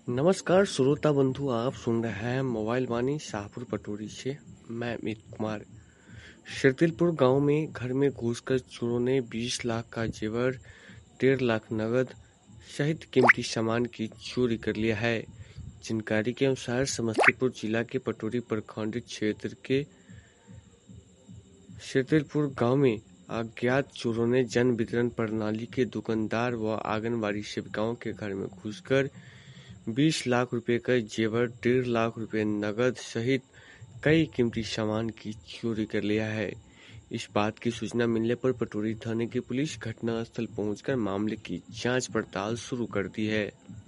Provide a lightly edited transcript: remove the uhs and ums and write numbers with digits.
नमस्कार श्रोता बंधु, आप सुन रहे हैं मोबाइल वाणी शाहपुर पटोरी से। मैं अमित कुमार। शर्तिलपुर गांव में घर में घुसकर चोरों ने 20 लाख का जेवर, 1.5 लाख नगद सहित कीमती सामान की चोरी कर लिया है। जानकारी के अनुसार समस्तीपुर जिला के पटोरी प्रखंड क्षेत्र के शर्तिलपुर गांव में अज्ञात चोरों ने जन वितरण प्रणाली के दुकानदार व आंगनबाड़ी सेविकाओं के घर में घुसकर 20 लाख रुपए का जेवर, 1.5 लाख रुपए नगद सहित कई कीमती सामान की चोरी कर लिया है। इस बात की सूचना मिलने पर पटोरी थाने की पुलिस घटनास्थल पहुंचकर मामले की जांच पड़ताल शुरू कर दी है।